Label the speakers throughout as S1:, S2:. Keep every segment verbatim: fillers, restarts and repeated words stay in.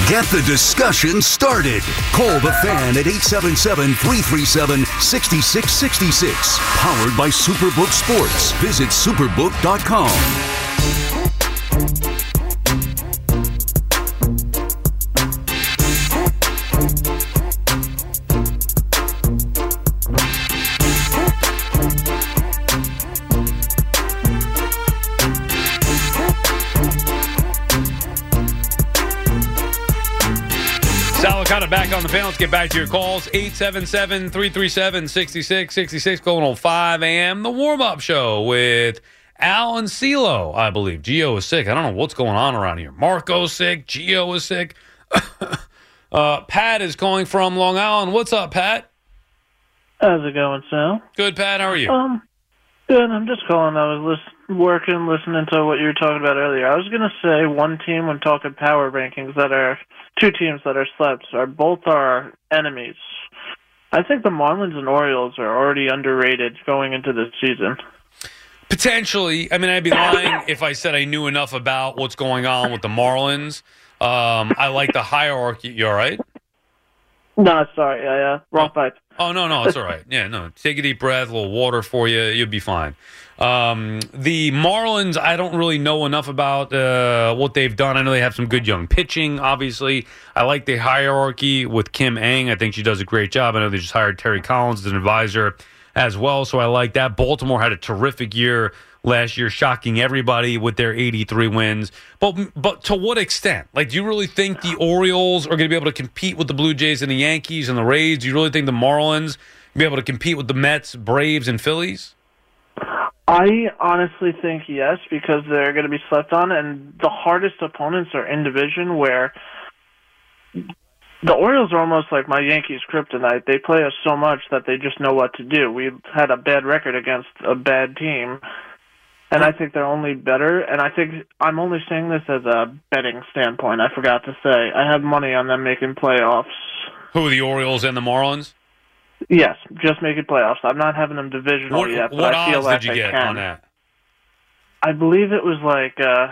S1: Get the discussion started. Call the Fan at eight seven seven, three three seven, six six six six. Powered by Superbook Sports. Visit superbook dot com.
S2: Salicata back on the panel. Let's get back to your calls. eight seven seven, three three seven, six six six six. Going on five a.m. The warm-up show with Al and CeeLo, I believe. Gio is sick. I don't know what's going on around here. Marco's sick. Gio is sick. uh, Pat is calling from Long Island. What's up, Pat?
S3: How's it going, Sal?
S2: Good, Pat. How are you?
S3: Um, good. I'm just calling. I was listen, working, listening to what you were talking about earlier. I was going to say one team when talking power rankings that are two teams that are slept are both our enemies. I think the Marlins and Orioles are already underrated going into this season.
S2: Potentially. I mean, I'd be lying if I said I knew enough about what's going on with the Marlins. Um, I like the hierarchy. You all right?
S3: No, sorry. I, uh, wrong
S2: oh.
S3: pipe.
S2: Oh, no, no, it's all right. Yeah, no, take a deep breath, a little water for you. You'll be fine. Um, the Marlins, I don't really know enough about uh, what they've done. I know they have some good young pitching, obviously. I like the hierarchy with Kim Ng. I think she does a great job. I know they just hired Terry Collins as an advisor as well, so I like that. Baltimore had a terrific year last year, shocking everybody with their eighty-three wins. But but to what extent? Like, do you really think the Orioles are going to be able to compete with the Blue Jays and the Yankees and the Rays? Do you really think the Marlins will be able to compete with the Mets, Braves, and Phillies?
S3: I honestly think yes, because they're going to be slept on, and the hardest opponents are in division where the Orioles are almost like my Yankees kryptonite. They play us so much that they just know what to do. We've had a bad record against a bad team, and I think they're only better. And I think I'm only saying this as a betting standpoint. I forgot to say I have money on them making playoffs.
S2: Who, the Orioles and the Marlins?
S3: Yes, just making playoffs. I'm not having them divisional
S2: what,
S3: yet, but
S2: what
S3: I feel
S2: odds
S3: like
S2: did you
S3: they
S2: get
S3: can.
S2: on that?
S3: I believe it was like uh,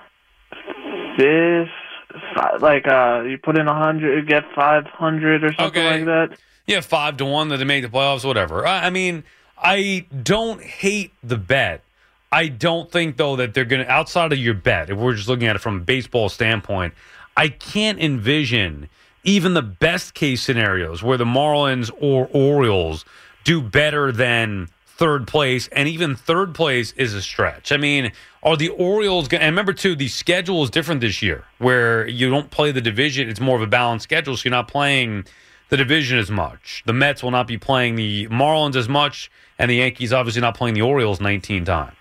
S3: fifth. Like uh, you put in a hundred, you get five hundred or something
S2: okay.
S3: like that.
S2: Yeah, five to one that they make the playoffs, whatever. I, I mean, I don't hate the bet. I don't think though that they're going to, outside of your bet, if we're just looking at it from a baseball standpoint, I can't envision even the best case scenarios where the Marlins or Orioles do better than third place, and even third place is a stretch. I mean, are the Orioles going to, and remember too, the schedule is different this year where you don't play the division. It's more of a balanced schedule, so you're not playing the division as much. The Mets will not be playing the Marlins as much, and the Yankees obviously not playing the Orioles nineteen times.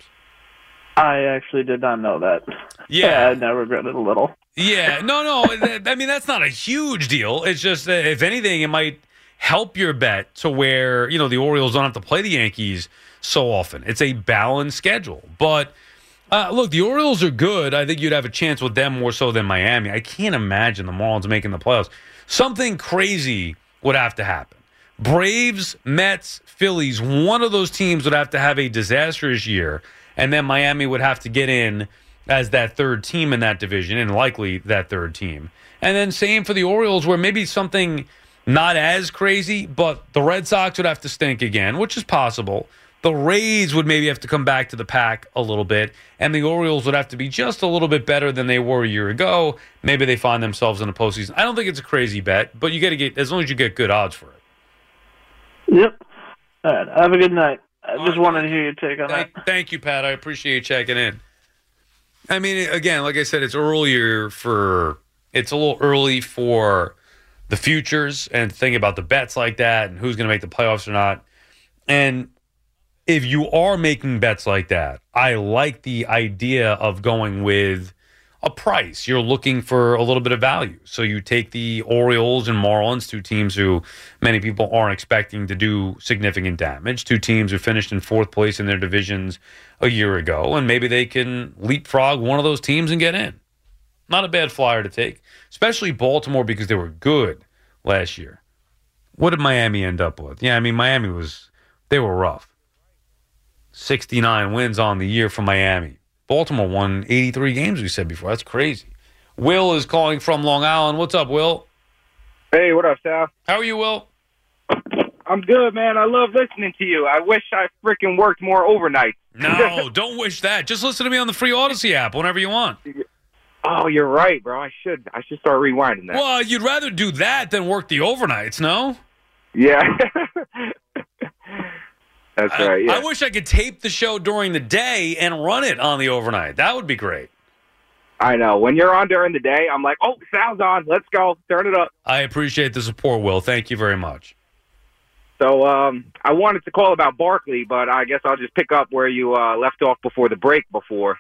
S3: I actually did not know that.
S2: Yeah.
S3: I now regret it a little.
S2: Yeah, no, no. I mean, that's not a huge deal. It's just that if anything, it might help your bet to where, you know, the Orioles don't have to play the Yankees so often. It's a balanced schedule. But, uh, look, the Orioles are good. I think you'd have a chance with them more so than Miami. I can't imagine the Marlins making the playoffs. Something crazy would have to happen. Braves, Mets, Phillies, one of those teams would have to have a disastrous year, and then Miami would have to get in as that third team in that division, and likely that third team. And then same for the Orioles, where maybe something not as crazy, but the Red Sox would have to stink again, which is possible. The Rays would maybe have to come back to the pack a little bit, and the Orioles would have to be just a little bit better than they were a year ago. Maybe they find themselves in the postseason. I don't think it's a crazy bet, but you got to get, as long as you get good odds for it.
S3: Yep. All right. Have a good night. I
S2: All
S3: just
S2: right.
S3: wanted to hear your take on
S2: Thank,
S3: that.
S2: thank you, Pat. I appreciate you checking in. I mean, again, like I said, it's earlier for it's a little early for the futures and thinking about the bets like that and who's going to make the playoffs or not. And if you are making bets like that, I like the idea of going with a price. You're looking for a little bit of value. So you take the Orioles and Marlins, two teams who many people aren't expecting to do significant damage, two teams who finished in fourth place in their divisions a year ago, and maybe they can leapfrog one of those teams and get in. Not a bad flyer to take, especially Baltimore because they were good last year. What did Miami end up with? Yeah, I mean, Miami was, they were rough. sixty-nine wins on the year for Miami. Baltimore won eighty-three games, we said before. That's crazy. Will is calling from Long Island. What's up, Will?
S4: Hey, what up, Sal?
S2: How are you, Will?
S4: I'm good, man. I love listening to you. I wish I freaking worked more overnight.
S2: No, don't wish that. Just listen to me on the free Odyssey app whenever you want.
S4: Oh, you're right, bro. I should I should start rewinding that.
S2: Well, you'd rather do that than work the overnights, no?
S4: Yeah. That's
S2: I,
S4: right, yeah.
S2: I wish I could tape the show during the day and run it on the overnight. That would be great.
S4: I know. When you're on during the day, I'm like, oh, Sal's on. Let's go. Turn it up.
S2: I appreciate the support, Will. Thank you very much.
S4: So um, I wanted to call about Barkley, but I guess I'll just pick up where you uh, left off before the break before.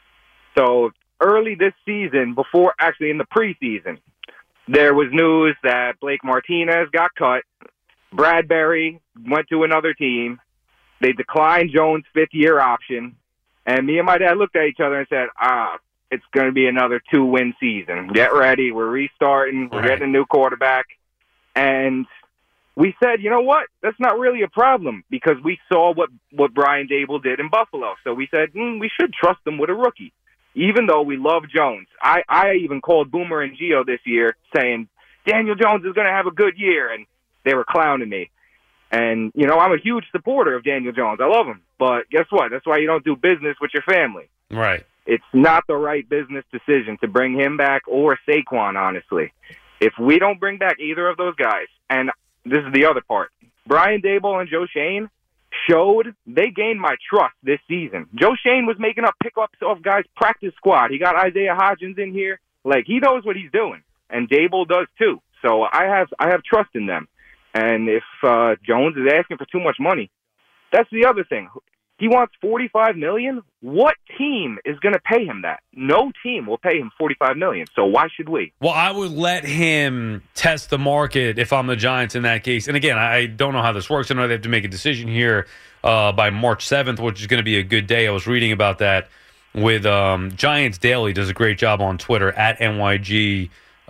S4: So early this season, before actually in the preseason, there was news that Blake Martinez got cut. Bradbury went to another team. They declined Jones' fifth-year option. And me and my dad looked at each other and said, ah, it's going to be another two-win season. Get ready. We're restarting. We're
S2: right.
S4: getting a new quarterback. And we said, you know what? That's not really a problem because we saw what, what Brian Daboll did in Buffalo. So we said, mm, we should trust him with a rookie, even though we love Jones. I, I even called Boomer and Gio this year saying, Daniel Jones is going to have a good year, and they were clowning me. And, you know, I'm a huge supporter of Daniel Jones. I love him. But guess what? That's why you don't do business with your family.
S2: Right.
S4: It's not the right business decision to bring him back or Saquon, honestly. If we don't bring back either of those guys, and this is the other part, Brian Daboll and Joe Schoen showed they gained my trust this season. Joe Schoen was making up pickups off guys' practice squad. He got Isaiah Hodgins in here. Like, he knows what he's doing, and Daboll does too. So I have I have trust in them. And if uh, Jones is asking for too much money, that's the other thing. He wants forty-five million dollars. What team is going to pay him that? No team will pay him forty-five million dollars. So why should we?
S2: Well, I would let him test the market if I'm the Giants in that case. And again, I don't know how this works. I know they have to make a decision here uh, by March seventh, which is going to be a good day. I was reading about that with um, Giants Daily. Does a great job on Twitter at N Y G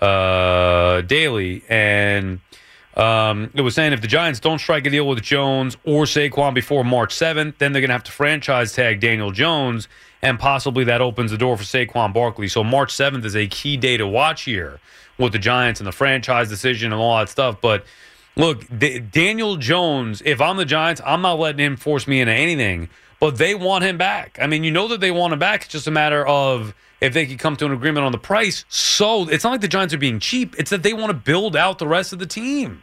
S2: uh, Daily. And Um, it was saying if the Giants don't strike a deal with Jones or Saquon before March seventh, then they're going to have to franchise tag Daniel Jones, and possibly that opens the door for Saquon Barkley. So March seventh is a key day to watch here with the Giants and the franchise decision and all that stuff. But look, D- Daniel Jones, if I'm the Giants, I'm not letting him force me into anything, but they want him back. I mean, you know that they want him back. It's just a matter of if they could come to an agreement on the price. So it's not like the Giants are being cheap. It's that they want to build out the rest of the team.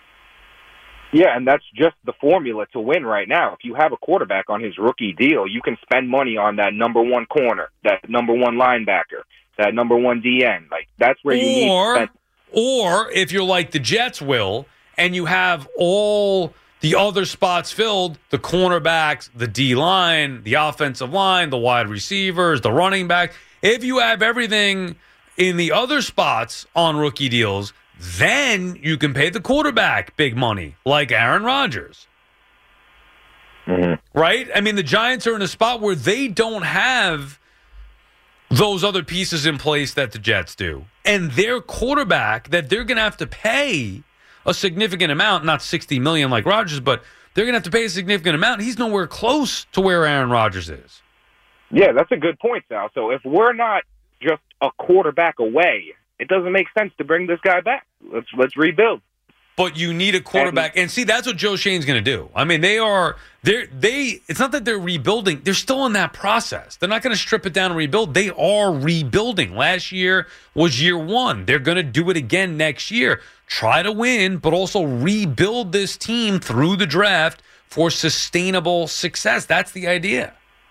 S4: Yeah, and that's just the formula to win right now. If you have a quarterback on his rookie deal, you can spend money on that number one corner, that number one linebacker, that number one D N. Like, that's where you need to spend.
S2: Or if you're like the Jets, Will, and you have all the other spots filled, the cornerbacks, the D-line, the offensive line, the wide receivers, the running back, if you have everything in the other spots on rookie deals, then you can pay the quarterback big money, like Aaron Rodgers.
S4: Mm-hmm.
S2: Right? I mean, the Giants are in a spot where they don't have those other pieces in place that the Jets do. And their quarterback that they're going to have to pay a significant amount, not sixty million dollars like Rodgers, but they're going to have to pay a significant amount. He's nowhere close to where Aaron Rodgers is.
S4: Yeah, that's a good point, Sal. So if we're not just a quarterback away, it doesn't make sense to bring this guy back. Let's let's rebuild.
S2: But you need a quarterback, and, and see, that's what Joe Schoen's going to do. I mean, they are they they. It's not that they're rebuilding; they're still in that process. They're not going to strip it down and rebuild. They are rebuilding. Last year was year one. They're going to do it again next year. Try to win, but also rebuild this team through the draft for sustainable success. That's the idea.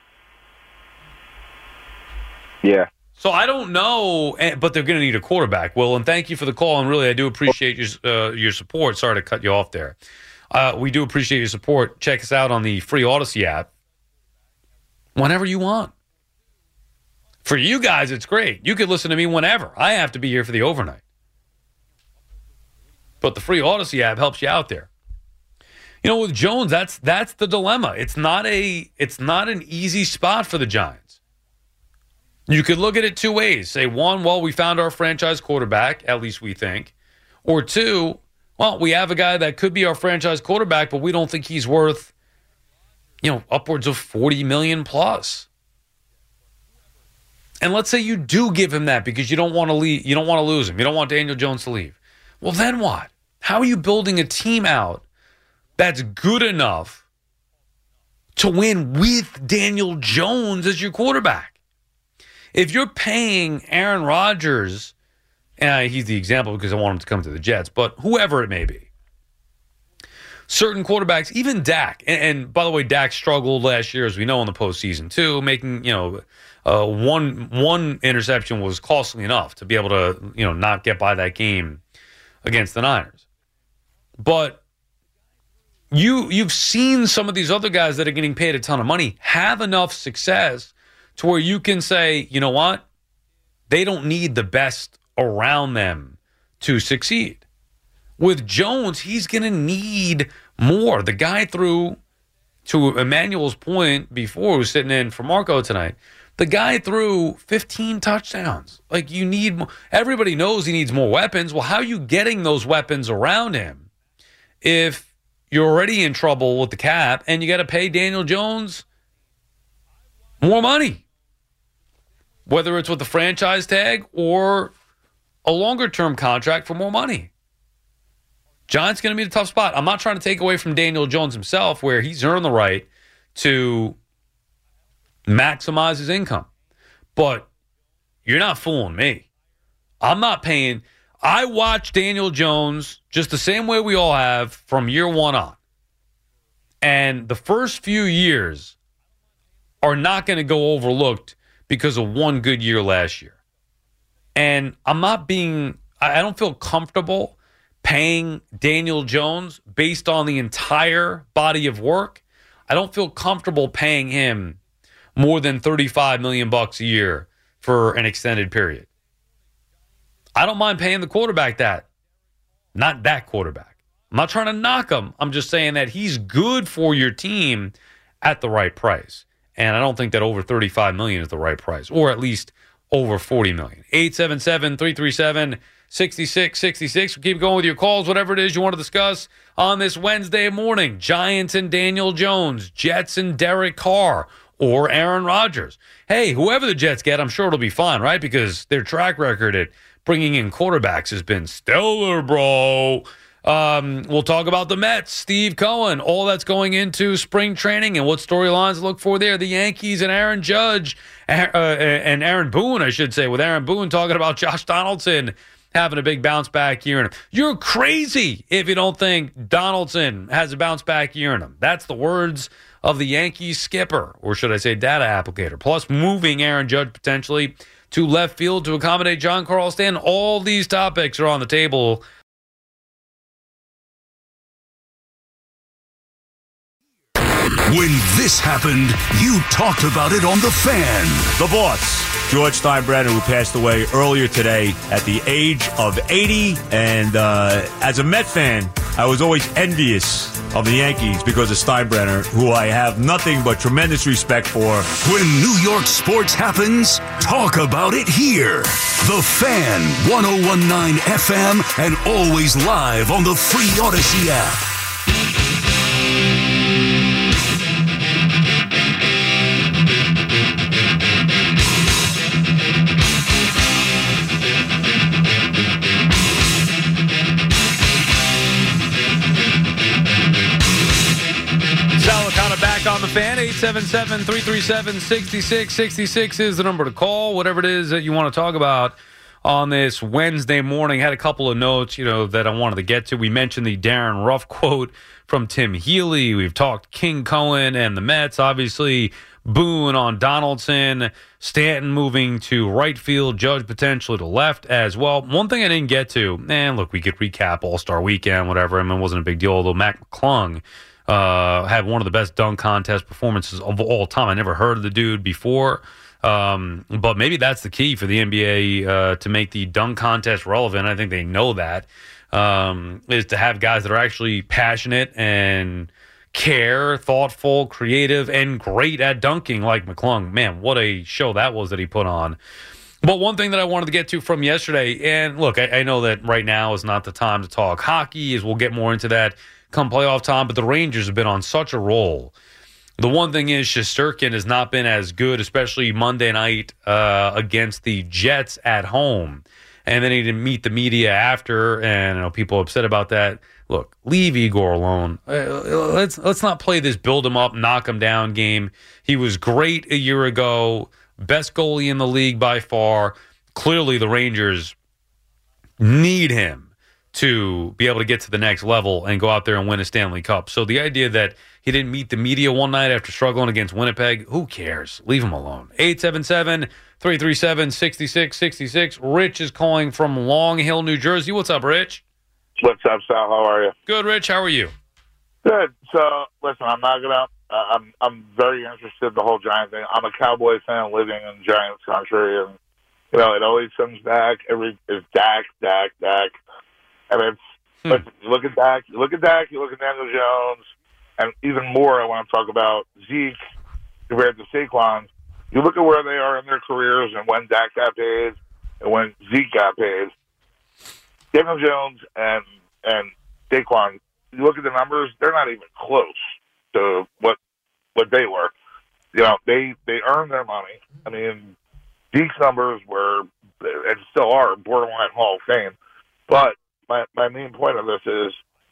S4: Yeah.
S2: So I don't know, but they're going to need a quarterback, Will. And thank you for the call. And really, I do appreciate your uh, your support. Sorry to cut you off there. Uh, we do appreciate your support. Check us out on the free Odyssey app whenever you want. For you guys, it's great. You can listen to me whenever. I have to be here for the overnight. But the free Odyssey app helps you out there. You know, with Jones, that's that's the dilemma. It's not a it's not an easy spot for the Giants. You could look at it two ways. Say, one, well, we found our franchise quarterback, at least we think. Or two, well, we have a guy that could be our franchise quarterback, but we don't think he's worth, you know, upwards of forty million dollars plus. And let's say you do give him that because you don't want to leave, you don't want to lose him. You don't want Daniel Jones to leave. Well, then what? How are you building a team out that's good enough to win with Daniel Jones as your quarterback? If you're paying Aaron Rodgers, and he's the example because I want him to come to the Jets, but whoever it may be, certain quarterbacks, even Dak, and, and by the way, Dak struggled last year, as we know, in the postseason too, making, you know, uh, one one interception was costly enough to be able to, you know, not get by that game against the Niners. But you you've seen some of these other guys that are getting paid a ton of money have enough success to where you can say, you know what, they don't need the best around them to succeed. With Jones, he's going to need more. The guy threw, to Emmanuel's point before, who was sitting in for Marco tonight, the guy threw fifteen touchdowns. Like, you need more. Everybody knows he needs more weapons. Well, how are you getting those weapons around him if you're already in trouble with the cap and you got to pay Daniel Jones more money? Whether it's with the franchise tag or a longer-term contract for more money. Giants going to be in a tough spot. I'm not trying to take away from Daniel Jones himself, where he's earned the right to maximize his income. But you're not fooling me. I'm not paying. I watch Daniel Jones just the same way we all have from year one on. And the first few years are not going to go overlooked because of one good year last year. And I'm not being, I don't feel comfortable paying Daniel Jones based on the entire body of work. I don't feel comfortable paying him more than thirty-five million bucks a year for an extended period. I don't mind paying the quarterback that. Not that quarterback. I'm not trying to knock him. I'm just saying that he's good for your team at the right price. And I don't think that over thirty-five million dollars is the right price, or at least over forty million dollars. eight seven seven, three three seven, six six six six. We'll keep going with your calls, whatever it is you want to discuss on this Wednesday morning. Giants and Daniel Jones, Jets and Derek Carr, or Aaron Rodgers. Hey, whoever the Jets get, I'm sure it'll be fine, right? Because their track record at bringing in quarterbacks has been stellar, bro. Um, we'll talk about the Mets, Steve Cohen, all that's going into spring training and what storylines to look for there. The Yankees and Aaron Judge, uh, and Aaron Boone, I should say, with Aaron Boone talking about Josh Donaldson having a big bounce back year in him. You're crazy if you don't think Donaldson has a bounce back year in him. That's the words of the Yankees skipper, or should I say data applicator. Plus, moving Aaron Judge potentially to left field to accommodate Giancarlo Stanton. All these topics are on the table.
S1: When this happened, you talked about it on The Fan.
S5: The boss, George Steinbrenner, who passed away earlier today at the age of eighty. And uh, as a Met fan, I was always envious of the Yankees because of Steinbrenner, who I have nothing but tremendous respect for.
S1: When New York sports happens, talk about it here. The Fan, one oh one point nine F M, and always live on the free Odyssey app.
S2: Back on the Fan, eight seven seven, three three seven, six six six six is the number to call. Whatever it is that you want to talk about on this Wednesday morning. Had a couple of notes, you know, that I wanted to get to. We mentioned the Darren Ruff quote from Tim Healy. We've talked King Cohen and the Mets. Obviously, Boone on Donaldson. Stanton moving to right field. Judge potentially to left as well. One thing I didn't get to, and look, we could recap All-Star Weekend, whatever. I mean, it wasn't a big deal, although Mac McClung Uh, had one of the best dunk contest performances of all time. I never heard of the dude before, um, but maybe that's the key for the N B A uh, to make the dunk contest relevant. I think they know that, um, is to have guys that are actually passionate and care, thoughtful, creative, and great at dunking like McClung. Man, what a show that was that he put on. But one thing that I wanted to get to from yesterday, and look, I, I know that right now is not the time to talk hockey, as we'll get more into that come playoff time, but the Rangers have been on such a roll The one thing is Shesterkin has not been as good, especially Monday night uh, against the Jets at home. And then he didn't meet the media after, and you know, people are upset about that. Look, leave Igor alone. Uh, let's let's not play this build him up, knock him down game. He was great a year ago, best goalie in the league by far. Clearly, the Rangers need him to be able to get to the next level and go out there and win a Stanley Cup. So the idea that he didn't meet the media one night after struggling against Winnipeg, who cares? Leave him alone. eight seven seven, three three seven, six six six six. Rich is calling from Long Hill, New Jersey. What's up, Rich?
S6: What's up, Sal? How are you?
S2: Good, Rich. How are you?
S6: Good. So, listen, I'm not gonna. Uh, I'm I'm very interested in the whole Giant thing. I'm a Cowboy fan living in Giants country, and you know it always comes back. Every it's Dak, Dak, Dak, and it's. Hmm. Listen, you look at Dak, you look at Dak, you look at Daniel Jones, and even more. I want to talk about Zeke compared to Saquon. You look at where they are in their careers and when Dak got paid and when Zeke got paid. Daniel Jones and and Saquon, you look at the numbers, they're not even close to what what they were. You know, they they earned their money. I mean, Zeke's numbers were, and still are, borderline Hall of Fame. But my my main point of this is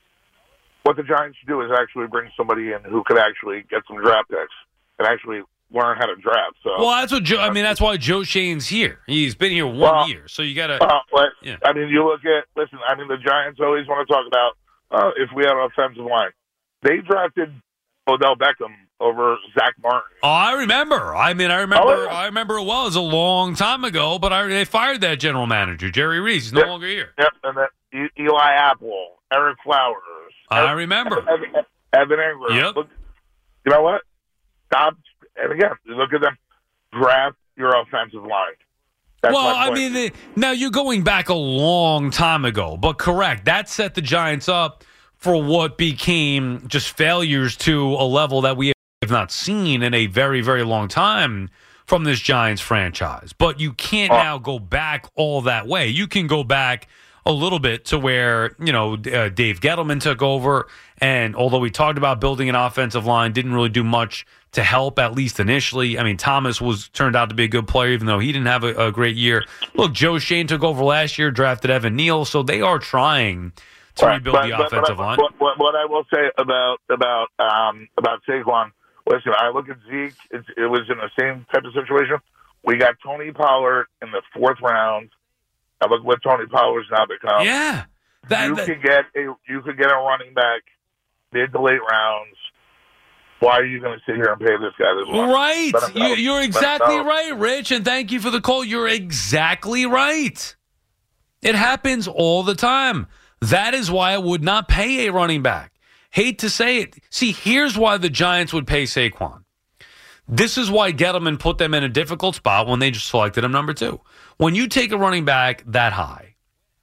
S6: what the Giants should do is actually bring somebody in who could actually get some draft picks and actually learn how to draft. So,
S2: well, that's what Joe. I mean, that's why Joe Shane's here. He's been here one
S6: well,
S2: year, so you got to.
S6: Well,
S2: yeah.
S6: I mean, you look at listen. I mean, the Giants always want to talk about uh, if we had an offensive line. They drafted Odell Beckham over Zach Martin.
S2: Oh, I remember. I mean, I remember.
S6: Oh, yeah.
S2: I remember it well. It was a long time ago, but I, they fired that general manager, Jerry Reese. He's no
S6: yep.
S2: longer here.
S6: Yep, and then e- Eli Apple, Eric Flowers.
S2: I
S6: Evan,
S2: remember.
S6: Evan, Evan Ingram.
S2: Yep.
S6: Look, you know what? Stop. And again, you look at them. Draft your offensive line. That's
S2: well,
S6: my
S2: I
S6: point.
S2: mean, the, now you're going back a long time ago, but correct. That set the Giants up for what became just failures to a level that we have not seen in a very, very long time from this Giants franchise. But you can't
S6: oh.
S2: now go back all that way. You can go back a little bit to where, you know, uh, Dave Gettleman took over, and although we talked about building an offensive line, didn't really do much to help, at least initially. I mean, Thomas was turned out to be a good player, even though he didn't have a, a great year. Look, Joe Shane took over last year, drafted Evan Neal, so they are trying to
S6: right,
S2: rebuild
S6: but,
S2: the
S6: but,
S2: offensive
S6: but,
S2: line.
S6: What, what, what I will say about about um, about Saquon, listen, I look at Zeke. It's, it was in the same type of situation. We got Tony Pollard in the fourth round. I look what Tony Pollard's now become.
S2: Yeah, that,
S6: you
S2: that,
S6: could get a you could get a running back mid to late rounds. Why are you going to sit here and pay this guy this much?
S2: Right. You, you're exactly right, Rich, and thank you for the call. You're exactly right. It happens all the time. That is why I would not pay a running back. Hate to say it. See, here's why the Giants would pay Saquon. This is why Gettleman put them in a difficult spot when they just selected him number two. When you take a running back that high,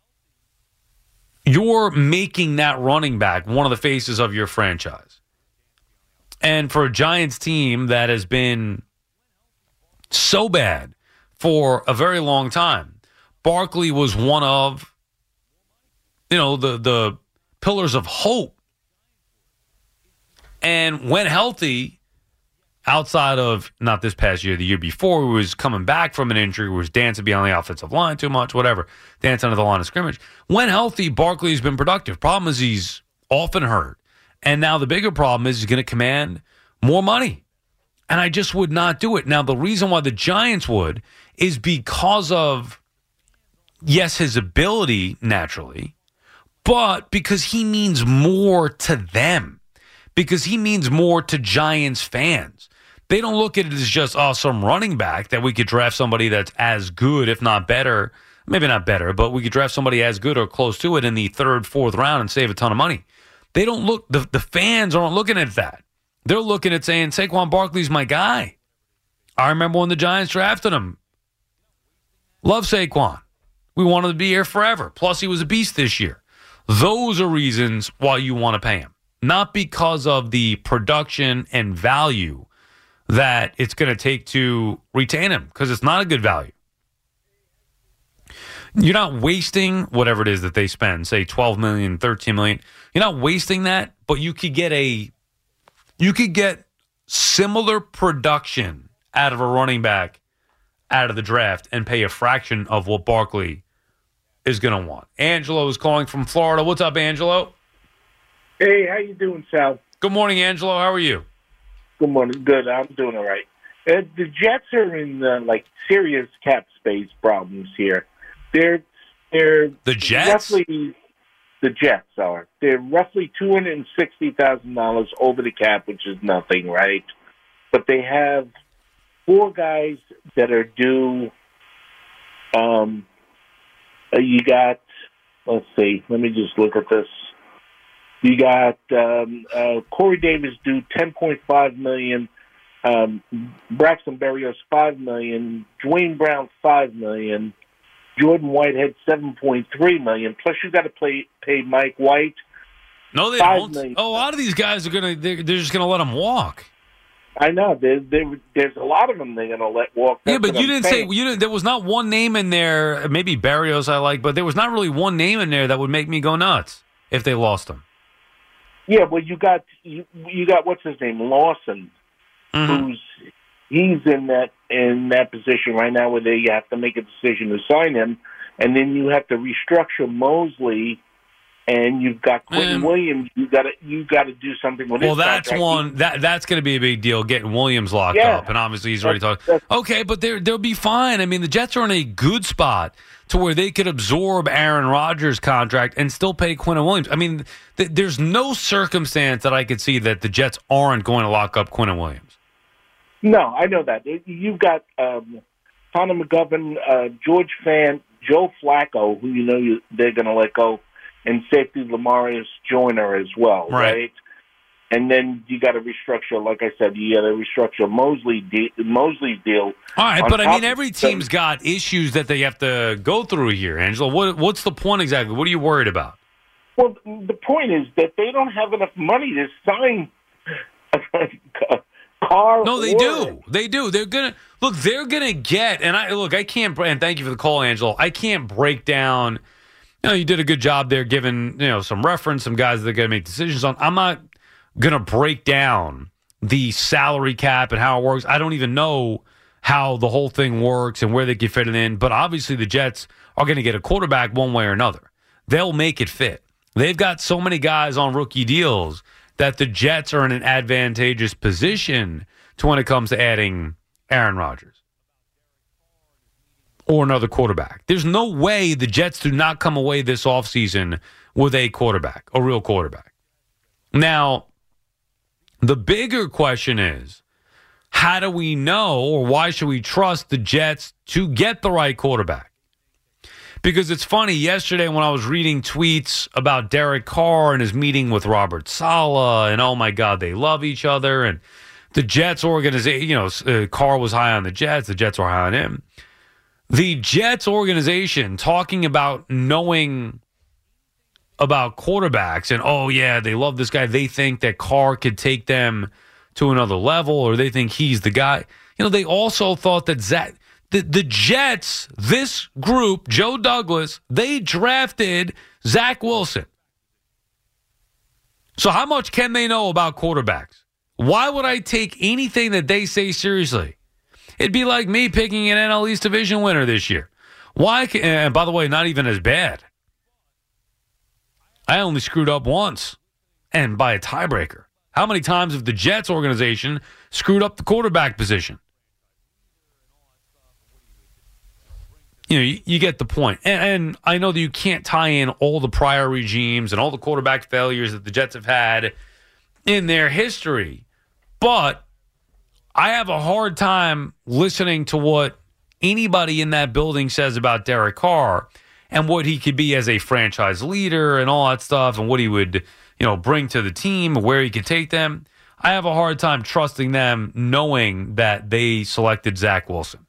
S2: you're making that running back one of the faces of your franchise. And for a Giants team that has been so bad for a very long time, Barkley was one of, you know, the, the pillars of hope. And when healthy, outside of not this past year, the year before, he was coming back from an injury, was dancing beyond the offensive line too much, whatever, dancing under the line of scrimmage. When healthy, Barkley's been productive. Problem is he's often hurt. And now the bigger problem is he's going to command more money. And I just would not do it. Now, the reason why the Giants would is because of, yes, his ability naturally, but because he means more to them, because he means more to Giants fans. They don't look at it as just, oh, some running back that we could draft somebody that's as good, if not better, maybe not better, but we could draft somebody as good or close to it in the third, fourth round and save a ton of money. They don't look, the, the fans aren't looking at that. They're looking at saying, Saquon Barkley's my guy. I remember when the Giants drafted him. Love Saquon. We wanted to be here forever. Plus, he was a beast this year. Those are reasons why you want to pay him. Not because of the production and value that it's going to take to retain him, because it's not a good value. You're not wasting whatever it is that they spend, say twelve million dollars, thirteen million dollars. You're not wasting that, but you could get a you could get similar production out of a running back out of the draft and pay a fraction of what Barkley is going to want. Angelo is calling from Florida. What's up, Angelo?
S7: Hey, how you doing, Sal?
S2: Good morning, Angelo. How are you?
S7: Good morning. Good. I'm doing all right. Uh, the Jets are in uh, like serious cap space problems here. They're they're
S2: The Jets?
S7: roughly the Jets are. They're roughly two hundred and sixty thousand dollars over the cap, which is nothing, right? But they have four guys that are due. Um, uh, you got. Let's see. Let me just look at this. You got um, uh, Corey Davis due ten point five million dollars, um, Braxton Berrios five million dollars, Dwayne Brown five million dollars, Jordan Whitehead seven point three million dollars. Plus, you got to pay pay Mike White.
S2: No, they
S7: five
S2: don't.
S7: million.
S2: Oh, a lot of these guys are gonna they're, they're just gonna let them walk.
S7: I know there, there, there's a lot of them they're going to let walk. That's
S2: Yeah, but
S7: what
S2: you
S7: I'm
S2: didn't say
S7: saying.
S2: you didn't. There was not one name in there. Maybe Barrios I like, but there was not really one name in there that would make me go nuts if they lost him.
S7: Yeah, well, you got you, you got what's his name, Lawson,
S2: Mm-hmm.
S7: who's he's in that in that position right now where they have to make a decision to sign him, and then you have to restructure Mosley, and you've got Quentin
S2: Mm.
S7: Williams. You got to you got to do something with
S2: Well,
S7: his
S2: that's
S7: contract.
S2: one that that's going to be a big deal getting Williams locked
S7: Yeah.
S2: up, and obviously he's already
S7: That's-
S2: talking. Okay, but they they'll be fine. I mean, the Jets are in a good spot to where they could absorb Aaron Rodgers' contract and still pay Quentin Williams. I mean, th- there's no circumstance that I could see that the Jets aren't going to lock up Quentin Williams.
S7: No, I know that. You've got um, Connor McGovern, uh, George Fant, Joe Flacco, who you know you, they're going to let go, and safety Lamarius Joyner as well,
S2: Right.
S7: right? And then you got to restructure, like I said, you got to restructure Mosley de- Mosley's deal.
S2: All right,
S7: on
S2: but I
S7: top
S2: mean,
S7: of-
S2: every team's got issues that they have to go through here, Angelo. What what's the point exactly? What are you worried about?
S7: Well, the point is that they don't have enough money to sign a car.
S2: No, they
S7: or-
S2: do. They do. They're gonna look. They're gonna get. And I look. I can't. And thank you for the call, Angelo. I can't break down. You know, you did a good job there, giving you know some reference, some guys that are gonna make decisions on. I'm not gonna break down the salary cap and how it works. I don't even know how the whole thing works and where they can fit it in. But obviously, the Jets are going to get a quarterback one way or another. They'll make it fit. They've got so many guys on rookie deals that the Jets are in an advantageous position to when it comes to adding Aaron Rodgers or another quarterback. There's no way the Jets do not come away this offseason with a quarterback, a real quarterback. Now, the bigger question is, how do we know, or why should we trust the Jets to get the right quarterback? Because it's funny, yesterday when I was reading tweets about Derek Carr and his meeting with Robert Saleh, and oh my God, they love each other, and the Jets organization, you know, uh, Carr was high on the Jets, the Jets were high on him. The Jets organization talking about knowing about quarterbacks and, oh, yeah, they love this guy. They think that Carr could take them to another level, or they think he's the guy. You know, they also thought that Zach, the, the Jets, this group, Joe Douglas, they drafted Zach Wilson. So how much can they know about quarterbacks? Why would I take anything that they say seriously? It'd be like me picking an N L East division winner this year. Why? Can, and by the way, not even as bad. I only screwed up once, and by a tiebreaker. How many times have the Jets organization screwed up the quarterback position? You know, you, you get the point. And, and I know that you can't tie in all the prior regimes and all the quarterback failures that the Jets have had in their history, but I have a hard time listening to what anybody in that building says about Derek Carr and what he could be as a franchise leader and all that stuff and what he would, you know, bring to the team, where he could take them. I have a hard time trusting them knowing that they selected Zach Wilson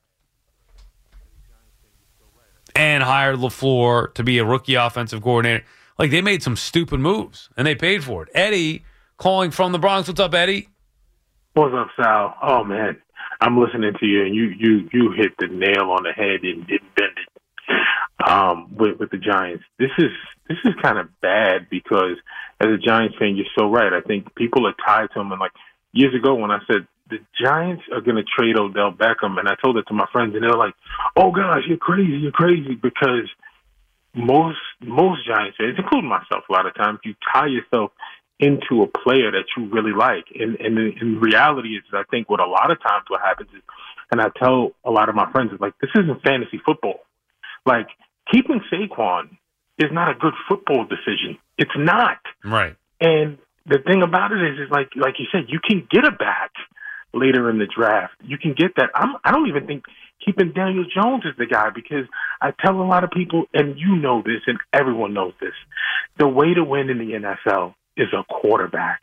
S2: and hired LaFleur to be a rookie offensive coordinator. Like, they made some stupid moves, and they paid for it. Eddie calling from the Bronx. What's up, Eddie?
S8: What's up, Sal? Oh, man. I'm listening to you, and you you, you hit the nail on the head and didn't bend it. Um, with, with the Giants, this is this is kind of bad because as a Giants fan, you're so right. I think people are tied to them, and like years ago when I said the Giants are going to trade Odell Beckham, and I told it to my friends, and they were like, "Oh gosh, you're crazy, you're crazy," because most most Giants fans, including myself, a lot of times you tie yourself into a player that you really like, and and in reality is, I think what a lot of times what happens is, and I tell a lot of my friends, is like, this isn't fantasy football. Like, keeping Saquon is not a good football decision. It's not.
S2: Right.
S8: And the thing about it is, is like like you said, you can get a back later in the draft. You can get that. I'm, I don't even think keeping Daniel Jones is the guy, because I tell a lot of people, and you know this, and everyone knows this, the way to win in the N F L is a quarterback.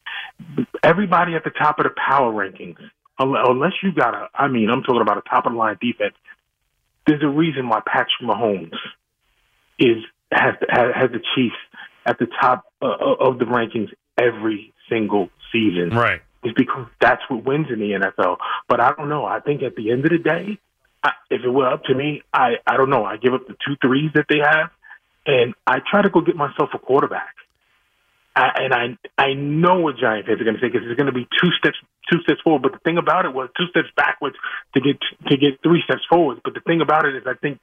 S8: Everybody at the top of the power rankings, unless you got a, I mean, I'm talking about a top-of-the-line defense, there's a reason why Patrick Mahomes is has, has the Chiefs at the top uh, of the rankings every single season.
S2: Right.
S8: It's because that's what wins in the N F L. But I don't know. I think at the end of the day, I, if it were up to me, I, I don't know. I give up the two threes that they have, and I try to go get myself a quarterback. I, and I I know what Giant fans are going to say, because it's going to be two steps two steps forward. But the thing about it was two steps backwards to get to get three steps forward. But the thing about it is, I think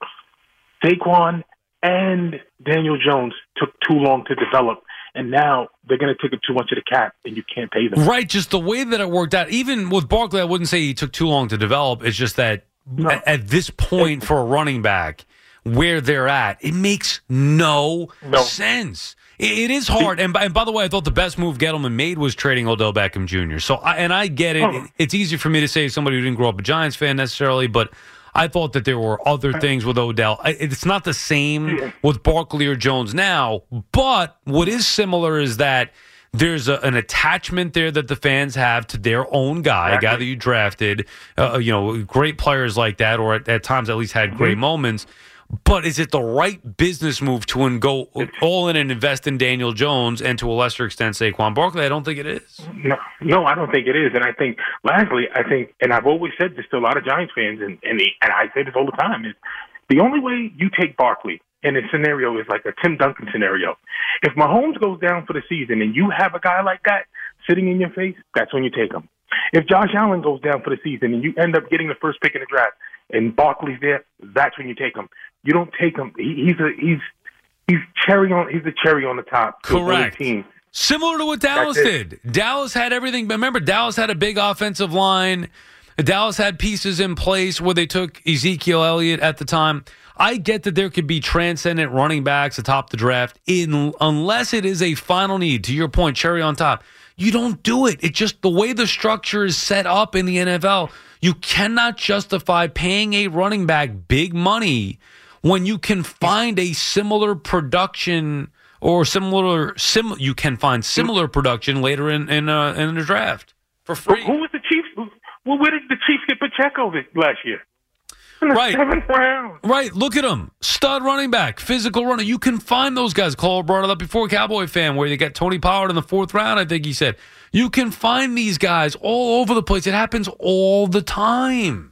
S8: Saquon and Daniel Jones took too long to develop, and now they're going to take up too much of the cap, and you can't pay them.
S2: Right, just the way that it worked out. Even with Barkley, I wouldn't say he took too long to develop. It's just that
S8: no.
S2: at, at this point for a running back, where they're at, it makes no,
S8: no.
S2: sense. It, it is hard. And by, and by the way, I thought the best move Gettleman made was trading Odell Beckham Junior So, I, and I get it.
S8: Oh.
S2: It's easy for me to say, somebody who didn't grow up a Giants fan necessarily, but I thought that there were other things with Odell. It's not the same with Barkley or Jones now, but what is similar is that there's a, an attachment there that the fans have to their own guy, a guy that you drafted, uh, you know, great players like that, or at, at times at least had great mm-hmm. moments. But is it the right business move to go all in and invest in Daniel Jones and to a lesser extent Saquon Barkley? I don't think it is.
S8: No, no, I don't think it is. And I think, lastly, I think, and I've always said this to a lot of Giants fans, and and, the, and I say this all the time, is the only way you take Barkley in a scenario is like a Tim Duncan scenario. If Mahomes goes down for the season and you have a guy like that sitting in your face, that's when you take him. If Josh Allen goes down for the season and you end up getting the first pick in the draft and Barkley's there, that's when you take him. You don't take him. He, he's a he's he's cherry on. He's the cherry on the top.
S2: Correct.
S8: Team.
S2: Similar to what Dallas did. Dallas had everything. Remember, Dallas had a big offensive line. Dallas had pieces in place where they took Ezekiel Elliott at the time. I get that there could be transcendent running backs atop the draft, in unless it is a final need. To your point, cherry on top. You don't do it. It's just the way the structure is set up in the N F L. You cannot justify paying a running back big money when you can find a similar production or similar sim. You can find similar production later in in, uh, in the draft for free.
S8: Who was the Chiefs? Well, where did the Chiefs get Pacheco this last year? In the
S2: right.
S8: seventh round.
S2: Right. Look at him. Stud running back, physical runner. You can find those guys. Cole brought it up before, Cowboy fan, where they got Tony Pollard in the fourth round, I think he said. You can find these guys all over the place. It happens all the time.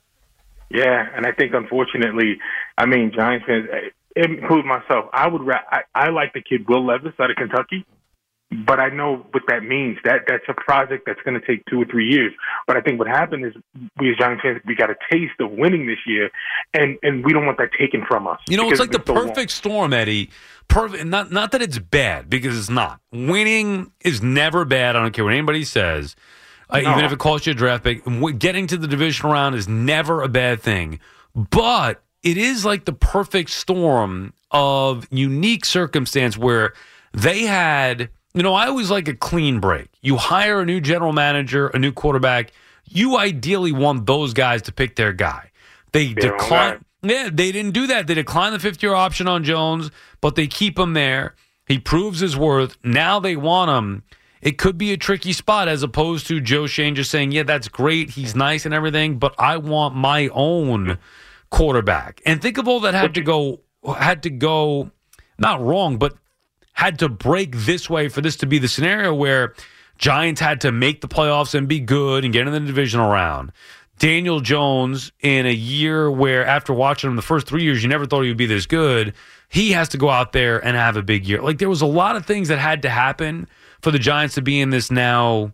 S8: Yeah, and I think, unfortunately, I mean, Giants fans, include myself, I would ra- I, I like the kid Will Levis out of Kentucky. But I know what that means. That that's a project that's going to take two or three years. But I think what happened is we as Giants fans, we got a taste of winning this year, and, and we don't want that taken from us.
S2: You know, it's like the
S8: so
S2: perfect storm, Eddie. Perfect. Not not that it's bad, because it's not. Winning is never bad. I don't care what anybody says. Uh,
S8: no.
S2: Even if it costs you a draft pick, getting to the divisional round is never a bad thing. But it is like the perfect storm of unique circumstance where they had. You know, I always like a clean break. You hire a new general manager, a new quarterback. You ideally want those guys to pick their guy. They decline. Yeah, they didn't do that. They declined the fifth-year option on Jones, but they keep him there. He proves his worth. Now they want him. It could be a tricky spot, as opposed to Joe Schoen just saying, yeah, that's great. He's nice and everything, but I want my own quarterback. And think of all that had to go, had to go, not wrong, but had to break this way for this to be the scenario where Giants had to make the playoffs and be good and get in the divisional round. Daniel Jones, in a year where after watching him the first three years, you never thought he would be this good, he has to go out there and have a big year. Like, there was a lot of things that had to happen for the Giants to be in this now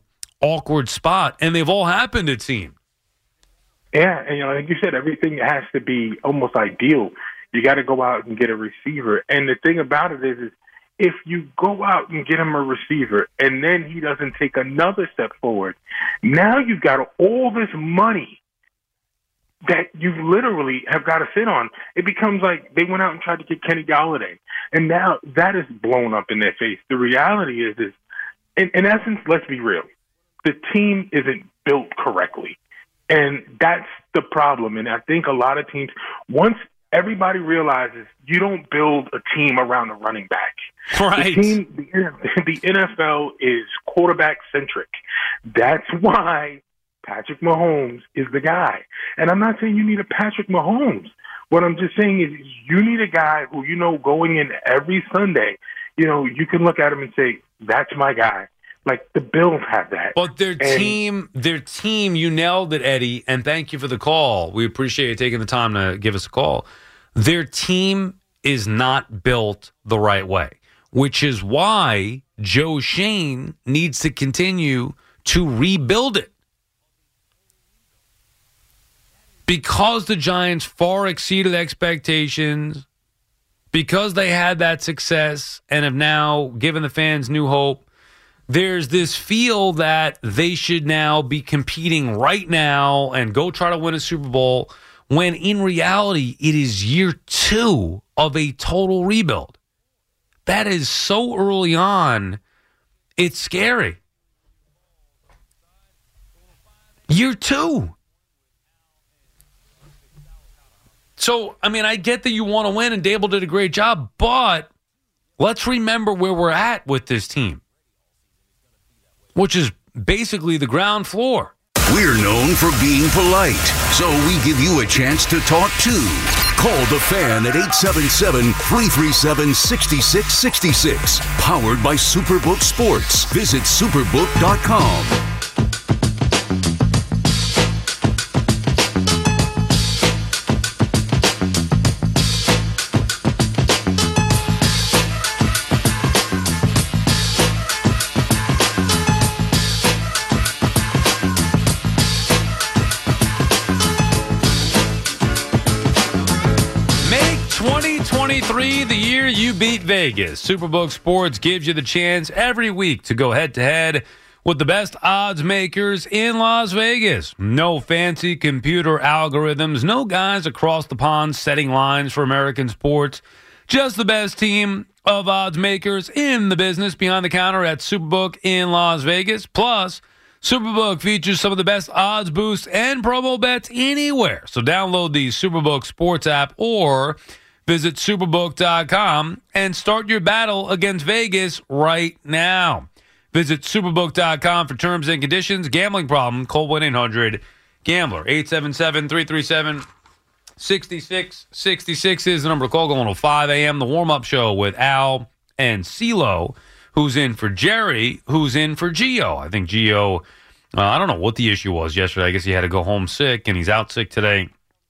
S2: awkward spot, and they've all happened, it seemed.
S8: Yeah, and you know, like you said, everything has to be almost ideal. You got to go out and get a receiver. And the thing about it is, is if you go out and get him a receiver and then he doesn't take another step forward, now you've got all this money that you literally have got to sit on. It becomes like they went out and tried to get Kenny Golladay, and now that is blown up in their face. The reality is, is in, in essence, let's be real, the team isn't built correctly. And that's the problem. And I think a lot of teams, once everybody realizes you don't build a team around a running back.
S2: Right.
S8: The, team, the, the N F L is quarterback-centric. That's why Patrick Mahomes is the guy. And I'm not saying you need a Patrick Mahomes. What I'm just saying is you need a guy who, you know, going in every Sunday, you know, you can look at him and say, that's my guy. Like, the Bills have that.
S2: But their
S8: and,
S2: team, their team, you nailed it, Eddie, and thank you for the call. We appreciate you taking the time to give us a call. Their team is not built the right way, which is why Joe Schoen needs to continue to rebuild it. Because the Giants far exceeded expectations, because they had that success and have now given the fans new hope, there's this feel that they should now be competing right now and go try to win a Super Bowl, when in reality, it is year two of a total rebuild. That is so early on, it's scary. Year two. So, I mean, I get that you want to win, and Dable did a great job, but let's remember where we're at with this team, which is basically the ground floor.
S1: We're known for being polite, so we give you a chance to talk too. Call the Fan at eight seven seven, three three seven, six six six six. Powered by Superbook Sports. Visit superbook dot com.
S2: twenty-three, the year you beat Vegas. Superbook Sports gives you the chance every week to go head-to-head with the best odds makers in Las Vegas. No fancy computer algorithms, no guys across the pond setting lines for American sports. Just the best team of odds makers in the business behind the counter at Superbook in Las Vegas. Plus, Superbook features some of the best odds boosts and promo bets anywhere. So download the Superbook Sports app or visit superbook dot com and start your battle against Vegas right now. Visit superbook dot com for terms and conditions. Gambling problem, call one eight hundred gambler. eight seven seven, three three seven, six six six six is the number to call. Going to five a.m. The warm-up show with Al and CeeLo, who's in for Jerry, who's in for Gio. I think Gio, uh, I don't know what the issue was yesterday. I guess he had to go home sick, and he's out sick today.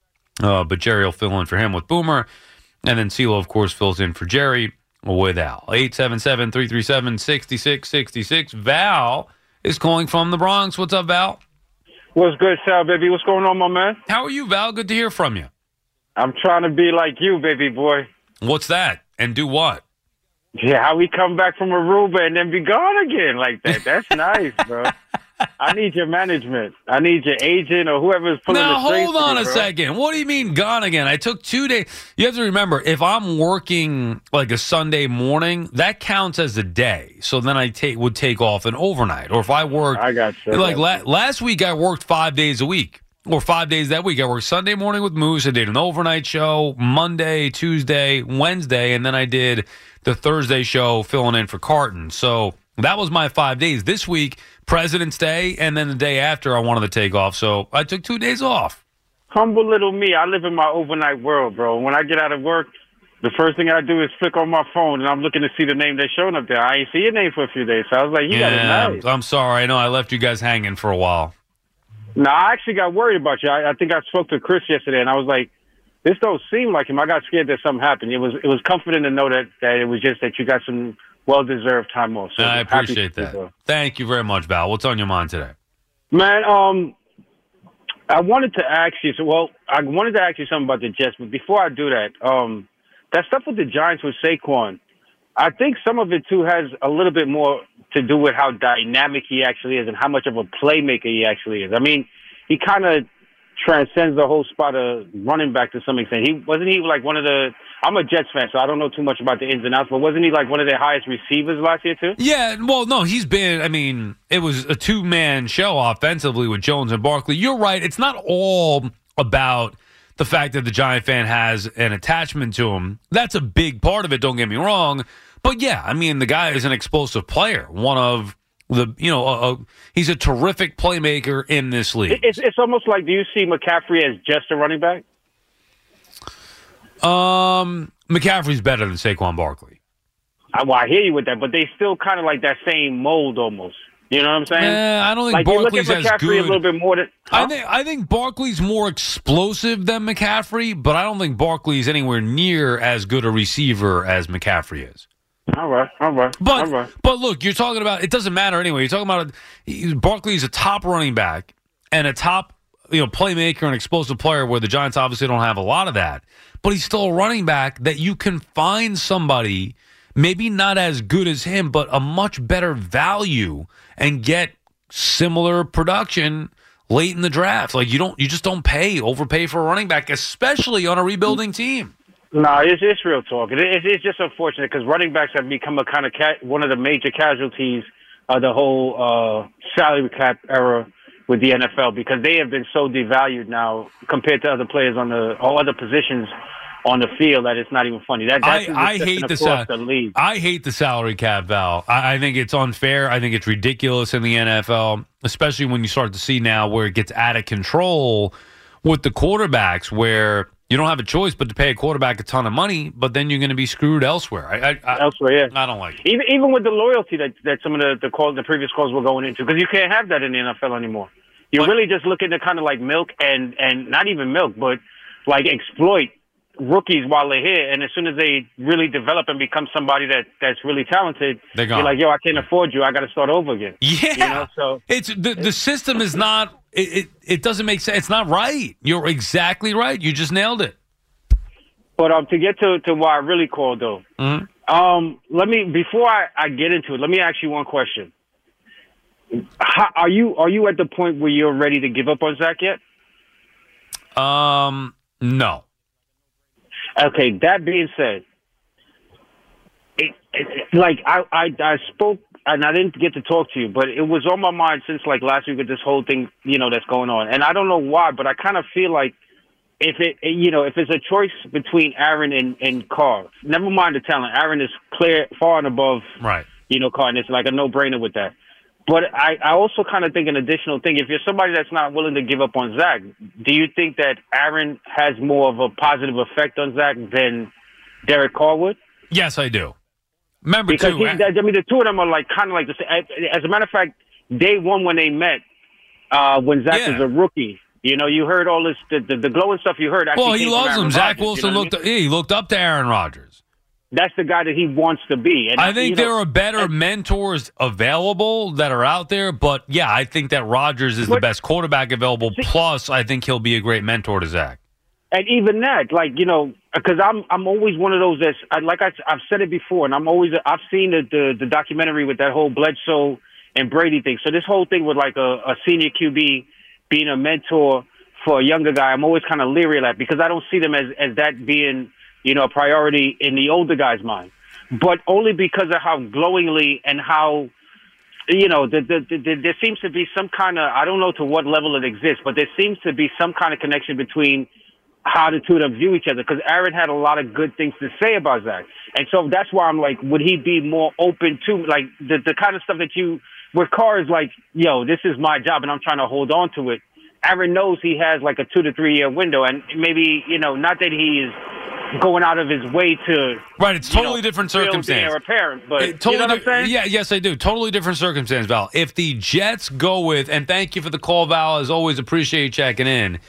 S2: Uh, but Jerry will fill in for him with Boomer. And then CeeLo, of course, fills in for Jerry with Al. eight seven seven, three three seven, six six six six. Val is calling from the Bronx. What's up, Val?
S9: What's good, Sal, baby? What's going on, my man?
S2: How are you, Val? Good to hear from you.
S9: I'm trying to be like you, baby boy.
S2: What's that? And do what?
S9: Yeah, how we come back from Aruba and then be gone again like that. That's nice, bro. I need your management. I need your agent or whoever's pulling
S2: now,
S9: the strings.
S2: Now, hold on
S9: me,
S2: a
S9: bro.
S2: second. What do you mean gone again? I took two days. You have to remember, if I'm working like a Sunday morning, that counts as a day. So then I take would take off an overnight. Or if I work,
S9: I got you.
S2: Like la- last week, I worked five days a week. Or five days that week. I worked Sunday morning with Moose. I did an overnight show, Monday, Tuesday, Wednesday, and then I did the Thursday show filling in for Carton. So that was my five days. This week, President's Day, and then the day after I wanted to take off. So I took two days off.
S9: Humble little me. I live in my overnight world, bro. When I get out of work, the first thing I do is flick on my phone, and I'm looking to see the name that's showing up there. I ain't see your name for a few days, so I was like, you got it nice.
S2: I'm sorry. I know I left you guys hanging for a while.
S9: No, I actually got worried about you. I, I think I spoke to Chris yesterday, and I was like, this don't seem like him. I got scared that something happened. It was it was comforting to know that, that it was just that you got some well-deserved time off. So
S2: I
S9: I'm happy
S2: appreciate
S9: to
S2: that.
S9: see that.
S2: Thank you very much, Val. What's on your mind today?
S9: Man, um, I wanted to ask you. So, well, I wanted to ask you something about the Jets, but before I do that, um, that stuff with the Giants with Saquon, I think some of it too has a little bit more to do with how dynamic he actually is and how much of a playmaker he actually is. I mean, he kind of transcends the whole spot of running back to some extent. He wasn't he like one of the. I'm a Jets fan, so I don't know too much about the ins and outs, but wasn't he like one of their highest receivers last year too?
S2: Yeah, well, no, he's been. I mean, it was a two man show offensively with Jones and Barkley. You're right. It's not all about the fact that the Giant fan has an attachment to him. That's a big part of it. Don't get me wrong, but yeah, I mean, the guy is an explosive player. One of the, you know, a, a, he's a terrific playmaker in this league.
S9: It's it's almost like, do you see McCaffrey as just a running back?
S2: Um, McCaffrey's better than Saquon Barkley.
S9: I, well, I hear you with that, but they still kind of like that same mold almost. You know what I'm saying?
S2: Eh, I don't think
S9: like,
S2: Barkley's
S9: you look at
S2: as
S9: McCaffrey
S2: good.
S9: a little bit more than, huh?
S2: I think I think Barkley's more explosive than McCaffrey, but I don't think Barkley's anywhere near as good a receiver as McCaffrey is.
S9: All right, all right,
S2: But
S9: all right.
S2: but look, you're talking about, it doesn't matter anyway. You're talking about a, Barkley's a top running back and a top, you know, playmaker and explosive player, where the Giants obviously don't have a lot of that. But he's still a running back that you can find somebody, maybe not as good as him, but a much better value and get similar production late in the draft. Like you don't, you just don't pay, overpay for a running back, especially on a rebuilding team.
S9: No, it's, it's real talk. It, it's, it's just unfortunate because running backs have become a kind of ca- one of the major casualties of the whole uh, salary cap era with the N F L, because they have been so devalued now compared to other players on the or other positions on the field that it's not even funny. That that's
S2: I, I hate the, sal-
S9: the league.
S2: I hate the salary cap, Val. I, I think it's unfair. I think it's ridiculous in the N F L, especially when you start to see now where it gets out of control with the quarterbacks, where you don't have a choice but to pay a quarterback a ton of money, but then you're going to be screwed elsewhere. I, I, I,
S9: elsewhere, yeah.
S2: I don't like it.
S9: Even even with the loyalty that, that some of the the, calls, the previous calls were going into, because you can't have that in the N F L anymore. You're
S2: But-
S9: really just looking to kind of like milk and and not even milk, but like exploit rookies while they're here, and as soon as they really develop and become somebody that that's really talented,
S2: They're gone.
S9: you're like, yo, I can't afford you. I got to start over again.
S2: Yeah,
S9: You know, so
S2: it's the the system is not. It, it it doesn't make sense. It's not right. You're exactly right. You just nailed it.
S9: But um, to get to, to why I really called, though,
S2: Mm-hmm.
S9: um, let me before I, I get into it, let me ask you one question. How, are you are you at the point where you're ready to give up on Zach yet?
S2: Um, no.
S9: Okay. That being said, it, it, like I, I I spoke and I didn't get to talk to you, but it was on my mind since like last week with this whole thing, you know, that's going on, and I don't know why, but I kind of feel like. If it, you know, if it's a choice between Aaron and, and Carr, never mind the talent. Aaron is clear, far and above,
S2: Right.
S9: you know, Carr, and it's like a no-brainer with that. But I, I also kind of think an additional thing. If you're somebody that's not willing to give up on Zach, do you think that Aaron has more of a positive effect on Zach than Derek Carr would?
S2: Yes, I do. Remember
S9: Because
S2: too.
S9: he,
S2: I-
S9: I mean, the two of them are like kind of like the same. As a matter of fact, day one when they met, uh, when Zach
S2: Yeah.
S9: was a rookie. You know, you heard all this, the, the, the glowing stuff you heard. Actually
S2: well, he
S9: came from
S2: loves
S9: Aaron
S2: him. Zach
S9: Rodgers, you
S2: Wilson
S9: know what I
S2: looked.
S9: mean?
S2: Yeah, he looked up to Aaron Rodgers.
S9: That's the guy that he wants to be. And
S2: I think
S9: you
S2: there
S9: know,
S2: are better mentors available that are out there, but yeah, I think that Rodgers is the
S9: But-
S2: best quarterback available. Plus, I think he'll be a great mentor to Zach.
S9: And even that, like, you know, because I'm I'm always one of those that's I, like I, I've said it before, and I'm always I've seen the, the the documentary with that whole Bledsoe and Brady thing. So this whole thing with like a, a senior Q B being a mentor for a younger guy, I'm always kind of leery of that because I don't see them as as that being, you know, a priority in the older guy's mind. But only because of how glowingly and how, you know, the, the, the, the, there seems to be some kind of, I don't know to what level it exists, but there seems to be some kind of connection between how the two of them view each other. Because Aaron had a lot of good things to say about Zach. And so that's why I'm like, would he be more open to, like, the, the kind of stuff that you, with Carr is like, yo, this is my job and I'm trying to hold on to it. Aaron knows he has like a two to three year window, and maybe, you know, not that he is going out of his way to
S2: Right, it's totally
S9: you know,
S2: different
S9: build
S2: circumstance.
S9: the heir apparent, but
S2: It totally
S9: you know what I'm
S2: di-
S9: saying?
S2: Yeah, yes, I do. Totally different circumstance, Val. If the Jets go with, and thank you for the call, Val, as always, appreciate you checking in.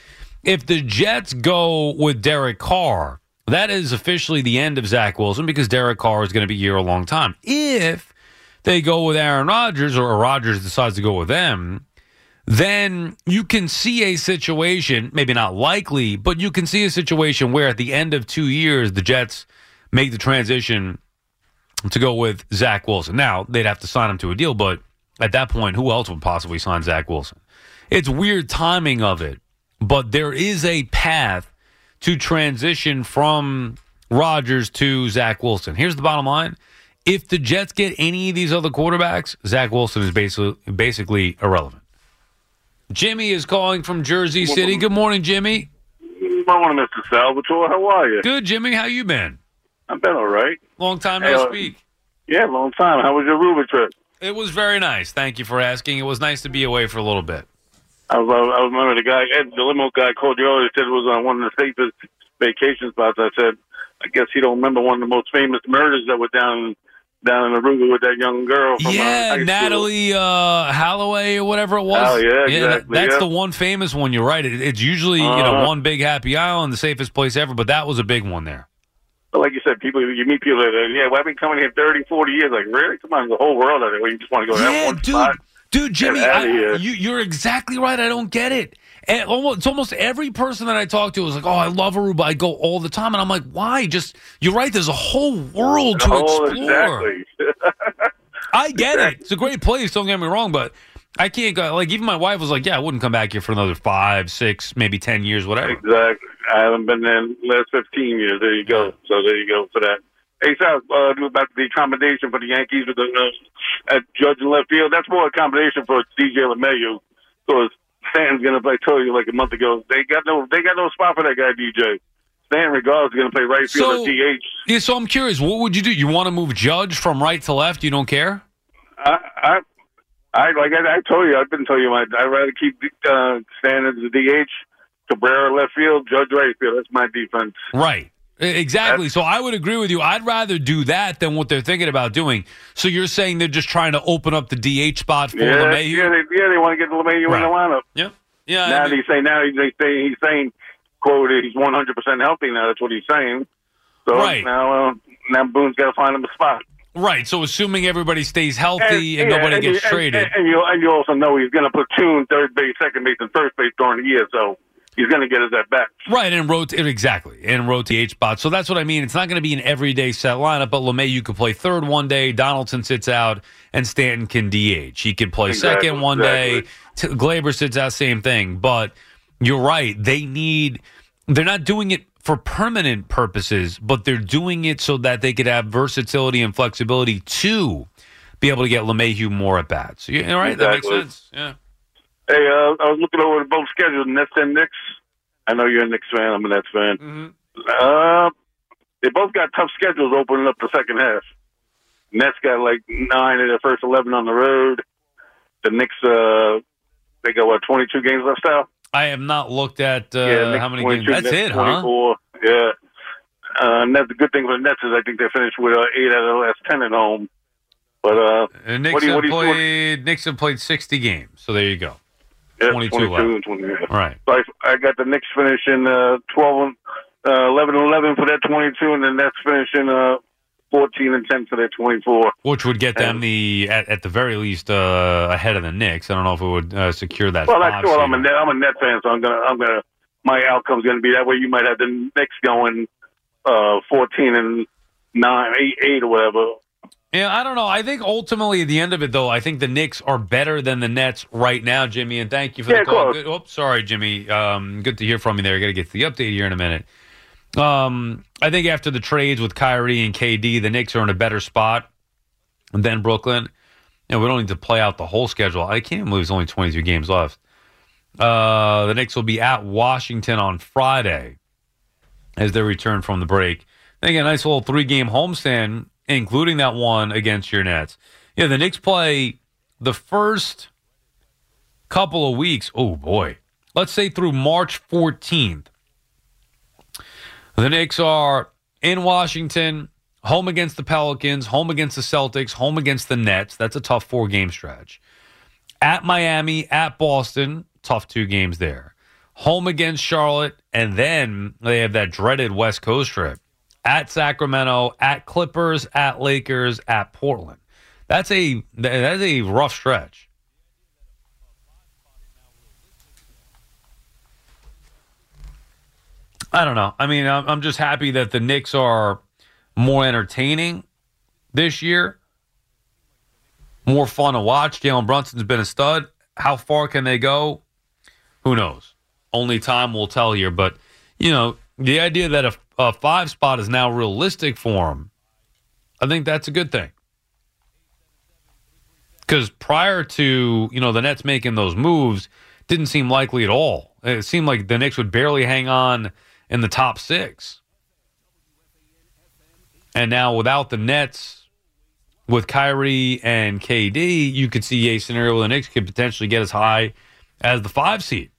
S2: if the Jets go with Derek Carr, that is officially the end of Zach Wilson because Derek Carr is going to be here a long time. If they go with Aaron Rodgers or Rodgers decides to go with them, then you can see a situation, maybe not likely, but you can see a situation where at the end of two years, the Jets make the transition to go with Zach Wilson. Now, they'd have to sign him to a deal, but at that point, who else would possibly sign Zach Wilson? It's weird timing of it, but there is a path to transition from Rodgers to Zach Wilson. Here's the bottom line. If the Jets get any of these other quarterbacks, Zach Wilson is basically basically irrelevant. Jimmy is calling from Jersey City. Good morning, Jimmy.
S10: Good morning, Mister Salvatore. How are you?
S2: Good, Jimmy. How you been?
S10: I've been all right.
S2: Long time no
S10: hey, uh,
S2: speak.
S10: Yeah, long time. How was your Aruba trip?
S2: It was very nice. Thank you for asking. It was nice to be away for a little bit.
S10: I was, I remember the guy, Ed, the limo guy called you earlier, said it was on one of the safest vacation spots. I said, I guess he don't remember one of the most famous murders that were down down in Aruba with that young girl. From,
S2: yeah,
S10: uh,
S2: Natalie uh, Holloway or whatever it was.
S10: Oh, yeah,
S2: yeah
S10: exactly.
S2: That's
S10: yeah.
S2: the one famous one. You're right. It, it's usually
S10: uh-huh.
S2: you know one big happy island, the safest place ever, but that was a big one there.
S10: But like you said, people you meet people that are, yeah, well, I've been coming here thirty, forty years. Like, really? Come on, the whole world out there. Well, you just want to go to
S2: yeah,
S10: that one
S2: dude,
S10: spot.
S2: Dude, Jimmy,
S10: Get outta
S2: I,
S10: here.
S2: you, you're exactly right. I don't get it. And almost, it's almost every person that I talk to is like, "Oh, I love Aruba. I go all the time." And I'm like, "Why?" Just you're right. There's a whole world to
S10: oh,
S2: explore.
S10: Exactly.
S2: I get it. It's a great place. Don't get me wrong, but I can't go. Like even my wife was like, "Yeah, I wouldn't come back here for another five, six, maybe ten years, whatever."
S10: Exactly. I haven't been there in the last fifteen years. There you go. So there you go for that. Hey, Sal, uh, about the accommodation for the Yankees with the uh, at Judge in left field. That's more accommodation for D J LeMahieu. Because Stan's gonna play. I told you like a month ago. They got no. They got no spot for that guy, D J. Stan regardless is gonna play right field
S2: So-
S10: or D H.
S2: Yeah, so I'm curious. What would you do? You want to move Judge from right to left? You don't care?
S10: I, I, I like I, I told you. I've been telling you. I, I'd rather keep uh, Stan as the D H, Cabrera left field, Judge right field. That's my defense.
S2: Right. Exactly. So I would agree with you. I'd rather do that than what they're thinking about doing. So you're saying they're just trying to open up the D H spot for
S10: Yeah,
S2: LeMahieu?
S10: yeah, they, yeah. They want to get LeMahieu
S2: Right.
S10: in the lineup.
S2: Yeah. Yeah.
S10: Now
S2: I mean-
S10: he's saying now he's, they say he's saying, quote, he's one hundred percent healthy now. That's what he's saying. So
S2: Right.
S10: now, uh, now Boone's got to find him a spot.
S2: Right. So assuming everybody stays healthy and,
S10: yeah,
S2: nobody
S10: and
S2: gets
S10: you,
S2: traded.
S10: And, and, you and you also know he's going to platoon third base, second base, and first base during the year. So he's going to get his at bat.
S2: Right, and rotate exactly, and rotate H spot. So that's what I mean. It's not going to be an everyday set lineup, but LeMahieu could play third one day, Donaldson sits out, and Stanton can D H. He could play
S10: Exactly,
S2: second one
S10: exactly.
S2: day. T- Glaber sits out, same thing. But you're right. They need. They're not doing it for permanent purposes, but they're doing it so that they could have versatility and flexibility to be able to get LeMahieu more at bats. You all right?
S10: Exactly.
S2: That makes sense. Yeah.
S10: Hey, uh, I was looking over both schedules, Nets and Knicks. I know you're a Knicks fan. I'm a Nets fan.
S2: Mm-hmm.
S10: Uh, they both got tough schedules opening up the second half. Nets got like nine of their first eleven on the road. The Knicks, uh, they got, what, twenty-two games left out?
S2: I have not looked at uh,
S10: yeah, Knicks
S2: how many
S10: twenty-two,
S2: games. That's
S10: Nets
S2: it, huh?
S10: twenty-four. Yeah. Uh, and that's the good thing for the Nets is I think they finished with uh, eight out of the last ten at home. But uh,
S2: And Knicks
S10: what do you,
S2: have
S10: what do you, what-
S2: played. Knicks have played sixty games, so there you go.
S10: yeah,
S2: twenty-two
S10: twenty-two
S2: left.
S10: and twenty. Yeah.
S2: Right.
S10: So I, I got the Knicks finishing uh, twelve, and, uh, eleven and eleven for that twenty-two, and the Nets finishing uh, fourteen and ten for that twenty-four.
S2: Which would get them
S10: And-
S2: the at, at the very least uh, ahead of the Knicks. I don't know if it would uh, secure that.
S10: Well,
S2: five
S10: that's well. I'm a
S2: seed.
S10: Net, I'm a Net fan, so I'm gonna I'm gonna my outcome's gonna be that way. You might have the Knicks going uh, fourteen and nine, eight, eight or whatever.
S2: Yeah, I don't know. I think ultimately at the end of it, though, I think the Knicks are better than the Nets right now, Jimmy. And thank you for
S10: Yeah,
S2: the call.
S10: close.
S2: Good, oops, sorry, Jimmy. Um, good to hear from you there. I got to get to the update here in a minute. Um, I think after the trades with Kyrie and K D, the Knicks are in a better spot than Brooklyn. And we don't need to play out the whole schedule. I can't even believe there's only twenty-two games left. Uh, the Knicks will be at Washington on Friday as they return from the break. They get a nice little three-game homestand, including that one against your Nets. Yeah, the Knicks play the first couple of weeks. Oh, boy. Let's say through March fourteenth. The Knicks are in Washington, home against the Pelicans, home against the Celtics, home against the Nets. That's a tough four-game stretch. At Miami, at Boston, tough two games there. home against Charlotte, and then they have that dreaded West Coast trip at Sacramento, at Clippers, at Lakers, at Portland. That's a that's a rough stretch. I don't know. I mean, I'm, I'm just happy that the Knicks are more entertaining this year, more fun to watch. Jalen Brunson's been a stud. How far can they go? Who knows? Only time will tell here. But, you know, the idea that a, a five spot is now realistic for him, I think that's a good thing. Because prior to, you know, the Nets making those moves, didn't seem likely at all. It seemed like the Knicks would barely hang on in the top six. And now without the Nets, with Kyrie and K D, you could see a scenario where the Knicks could potentially get as high as the five seed.